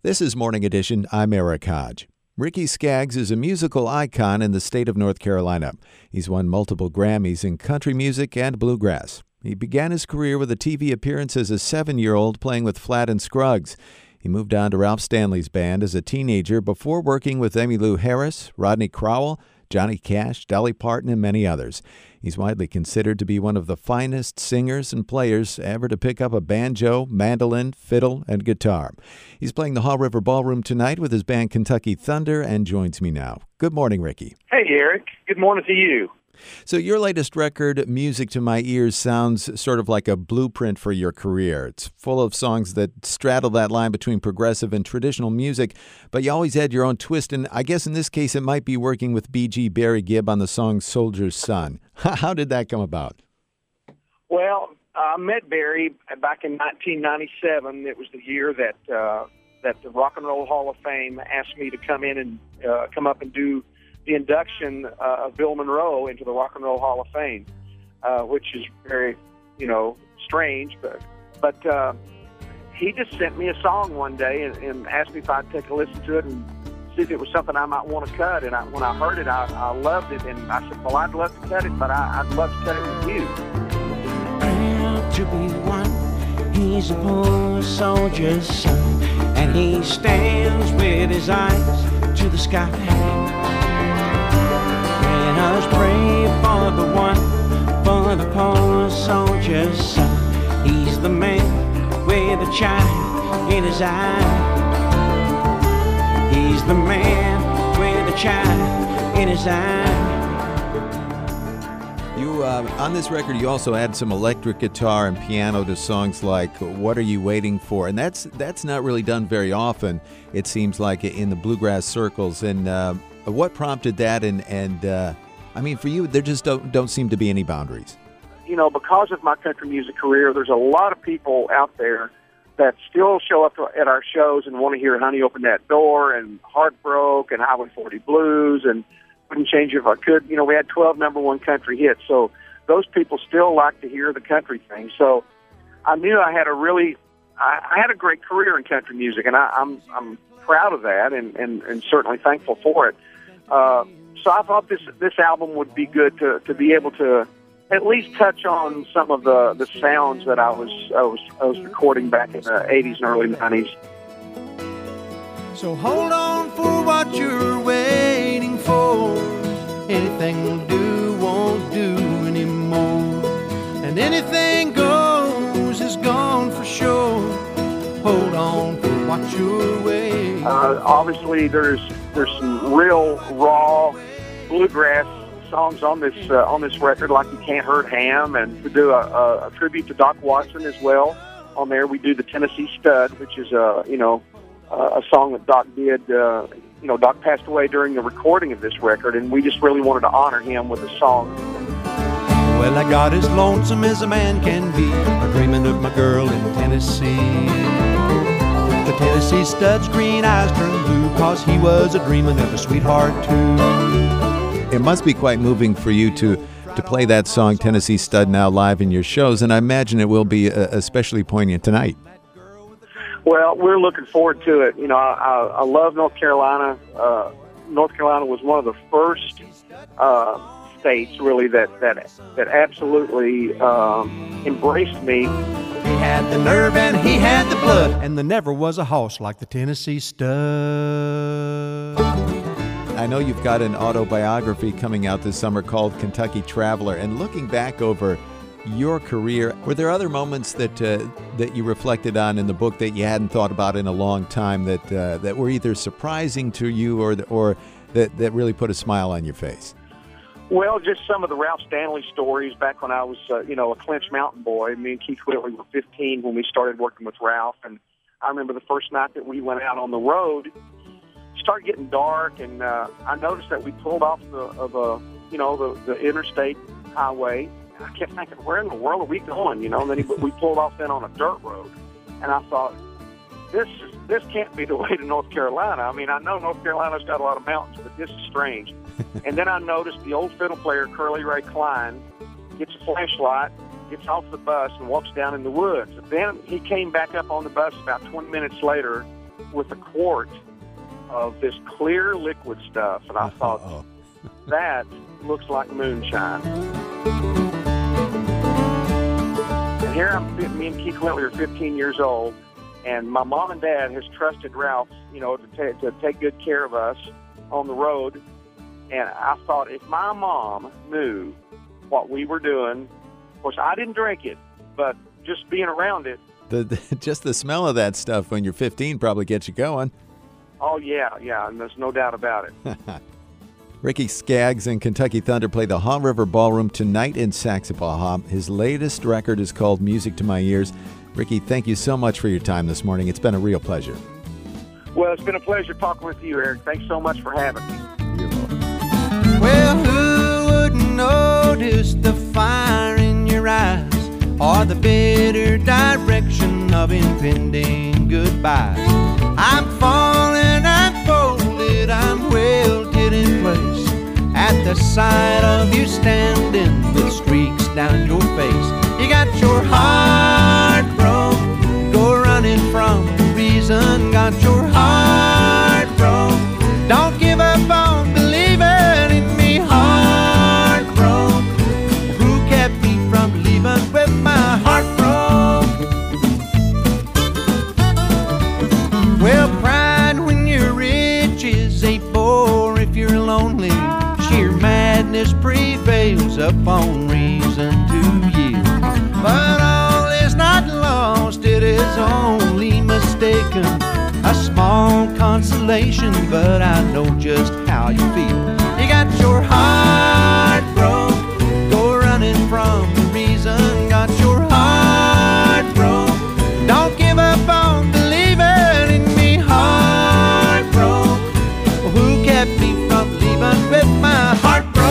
This is Morning Edition. I'm Eric Hodge. Ricky Skaggs is a musical icon in the state of North Carolina. He's won multiple Grammys in country music and bluegrass. He began his career with a TV appearance as a 7-year-old playing with Flatt and Scruggs. He moved on to Ralph Stanley's band as a teenager before working with Emmylou Harris, Rodney Crowell, Johnny Cash, Dolly Parton, and many others. He's widely considered to be one of the finest singers and players ever to pick up a banjo, mandolin, fiddle, and guitar. He's playing the Haw River Ballroom tonight with his band Kentucky Thunder and joins me now. Good morning, Ricky. Hey, Eric. Good morning to you. So your latest record, Music to My Ears, sounds sort of like a blueprint for your career. It's full of songs that straddle that line between progressive and traditional music, but you always add your own twist, and I guess in this case it might be working with B.G. Barry Gibb on the song Soldier's Son. How did that come about? Well, I met Barry back in 1997. It was the year that the Rock and Roll Hall of Fame asked me to come in and come up and do the induction of Bill Monroe into the Rock and Roll Hall of Fame, which is very, strange. But he just sent me a song one day and asked me if I'd take a listen to it and see if it was something I might want to cut. And when I heard it, I loved it. And I said, well, I'd love to cut it, but I'd love to cut it with you. Proud to be one, he's a poor soldier's son, and he stands with his eyes to the sky. Let us pray for the one, for the poor soldier's son. He's the man with a child in his eye. He's the man with a child in his eye. You on this record, you also add some electric guitar and piano to songs like "What Are You Waiting For?" And that's not really done very often. It seems like in the bluegrass circles. And what prompted that? And I mean, for you, there just don't seem to be any boundaries. Because of my country music career, there's a lot of people out there that still show up at our shows and want to hear Honey Open That Door and Heartbroke and Highway 40 Blues and Wouldn't Change It If I Could. We had 12 number one country hits, so those people still like to hear the country thing. So I knew I had I had a great career in country music, and I'm proud of that and certainly thankful for it. So I thought this album would be good to be able to at least touch on some of the sounds that I was recording back in the 80s and early 90s. So hold on for what you're waiting for. Anything will do won't do anymore, and anything goes is gone for sure. Hold on for what you're waiting. Obviously, there's some real raw bluegrass songs on this record, like You Can't Hurt Ham, and we do a tribute to Doc Watson as well. On there, we do the Tennessee Stud, which is a song that Doc did. Doc passed away during the recording of this record, and we just really wanted to honor him with a song. Well, I got as lonesome as a man can be, dreaming of my girl in Tennessee. The Tennessee Stud's green eyes turned blue, 'cause he was a dreaming of a sweetheart too. It must be quite moving for you to play that song, Tennessee Stud, now live in your shows, and I imagine it will be especially poignant tonight. Well, we're looking forward to it. I love North Carolina. North Carolina was one of the first states, really, that absolutely embraced me. He had the nerve and he had the blood, and there never was a horse like the Tennessee Stud. I know you've got an autobiography coming out this summer called Kentucky Traveler, and looking back over your career, were there other moments that you reflected on in the book that you hadn't thought about in a long time that were either surprising to you or that really put a smile on your face? Well, just some of the Ralph Stanley stories back when I was, a Clinch Mountain boy. Me and Keith Whitley were 15 when we started working with Ralph, and I remember the first night that we went out on the road, it started getting dark, and I noticed that we pulled off the interstate highway. I kept thinking, where in the world are we going? And then we pulled off then on a dirt road, and I thought, this can't be the way to North Carolina. I mean, I know North Carolina's got a lot of mountains, but this is strange. And then I noticed the old fiddle player, Curly Ray Klein, gets a flashlight, gets off the bus, and walks down in the woods. Then he came back up on the bus about 20 minutes later with a quart of this clear liquid stuff, and I thought, that looks like moonshine. And here me and Keith Wintley are 15 years old, and my mom and dad has trusted Ralph, to take good care of us on the road. And I thought, if my mom knew what we were doing, of course, I didn't drink it, but just being around it. Just the smell of that stuff when you're 15 probably gets you going. Oh, yeah, and there's no doubt about it. Ricky Skaggs and Kentucky Thunder play the Haw River Ballroom tonight in Saxapahaw. His latest record is called Music to My Ears. Ricky, thank you so much for your time this morning. It's been a real pleasure. Well, it's been a pleasure talking with you, Eric. Thanks so much for having me. You're welcome. Well, who wouldn't notice the fire in your eyes or the bitter direction of impending goodbye? I'm falling, I'm folded, I'm welded in place at the sight of you standing with streaks down your face. You got your heart broke, go running from the reason. Got your heart broke, don't give up on believing in me. Heart broke, who kept me from leaving with my heart broke? Well, pride when you're rich is a bore if you're lonely. Sheer madness prevails upon reason to yield. But all is not lost, it is only mistaken. A small consolation, but I know just how you feel. You got your heart broke, go running from the reason. Got your heart broke, don't give up on believing in me. Heart broke, who kept me from leaving with my heart broke?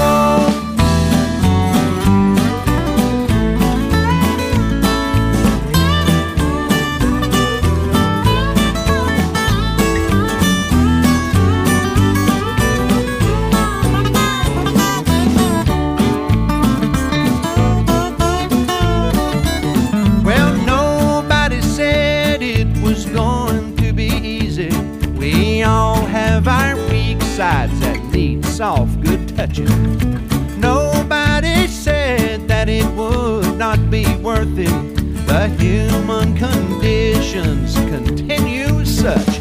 Well, nobody said it was going to be easy. We all have our weak sides that need soft, good touching. Nobody said that it would not be worth it. The human conditions continue such